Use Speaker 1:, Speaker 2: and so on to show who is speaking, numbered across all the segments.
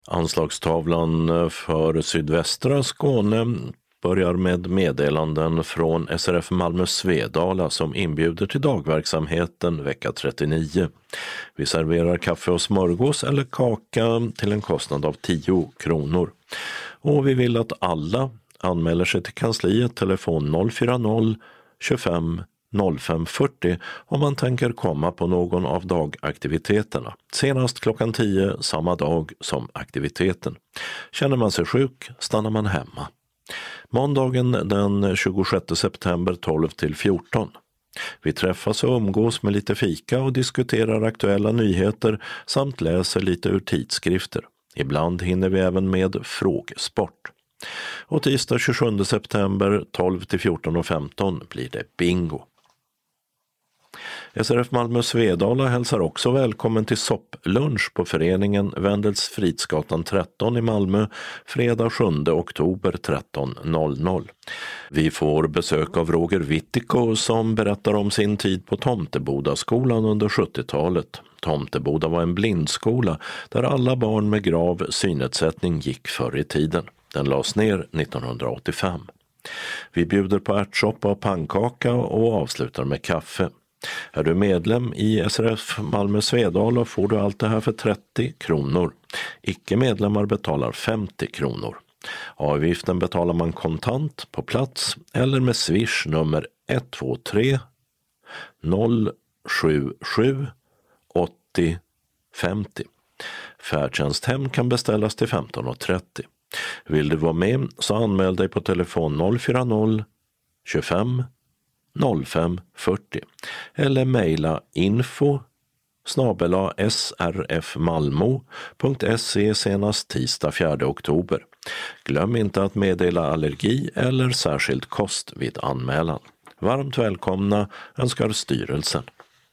Speaker 1: Anslagstavlan för sydvästra Skåne börjar med meddelanden från SRF Malmö Svedala som inbjuder till dagverksamheten vecka 39. Vi serverar kaffe och smörgås eller kaka till en kostnad av 10 kronor. Och vi vill att alla anmäler sig till kansliet telefon 040 25 05 40 om man tänker komma på någon av dagaktiviteterna. Senast klockan 10 samma dag som aktiviteten. Känner man sig sjuk stannar man hemma. Måndagen den 26 september 12 till 14. Vi träffas och umgås med lite fika och diskuterar aktuella nyheter samt läser lite ur tidskrifter. Ibland hinner vi även med frågesport. Och tisdag 27 september 12 till 14:15 blir det bingo. SRF Malmö Svedala hälsar också välkommen till sopplunch på föreningen Wendels Fridsgatan 13 i Malmö fredag 7 oktober 13:00. Vi får besök av Roger Wittiko som berättar om sin tid på Tomtebodaskolan under 70-talet. Tomteboda var en blindskola där alla barn med grav synnedsättning gick förr i tiden. Den lades ner 1985. Vi bjuder på ärtsoppa och pannkaka och avslutar med kaffe. Är du medlem i SRF Malmö Svedala får du allt det här för 30 kronor. Icke-medlemmar betalar 50 kronor. Avgiften betalar man kontant på plats eller med Swish nummer 123 077 80 50. Färdtjänsthem kan beställas till 15:30. Vill du vara med så anmäl dig på telefon 040 25 05 40 eller mejla info@srfmalmo.se senast tisdag 4 oktober. Glöm inte att meddela allergi eller särskild kost vid anmälan. Varmt välkomna önskar styrelsen.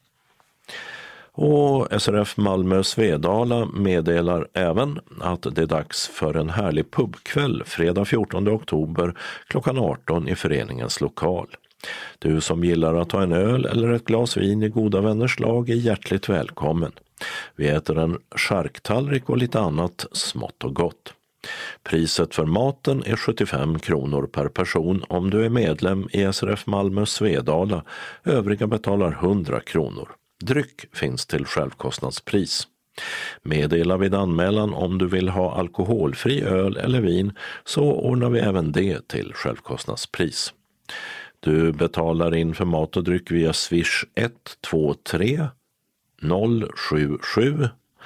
Speaker 1: Och SRF Malmö Svedala meddelar även att det är dags för en härlig pubkväll fredag 14 oktober klockan 18 i föreningens lokal. Du som gillar att ta en öl eller ett glas vin i goda vänners lag är hjärtligt välkommen. Vi äter en charktallrik och lite annat smått och gott. Priset för maten är 75 kronor per person om du är medlem i SRF Malmö Svedala. Övriga betalar 100 kronor. Dryck finns till självkostnadspris. Meddela vid anmälan om du vill ha alkoholfri öl eller vin så ordnar vi även det till självkostnadspris. Du betalar in för mat och dryck via Swish 123 077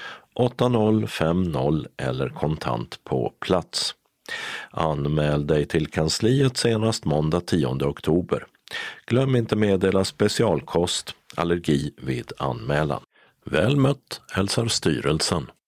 Speaker 1: 8050 eller kontant på plats. Anmäl dig till kansliet senast måndag 10 oktober. Glöm inte meddela specialkost, allergi vid anmälan. Väl mött hälsar styrelsen.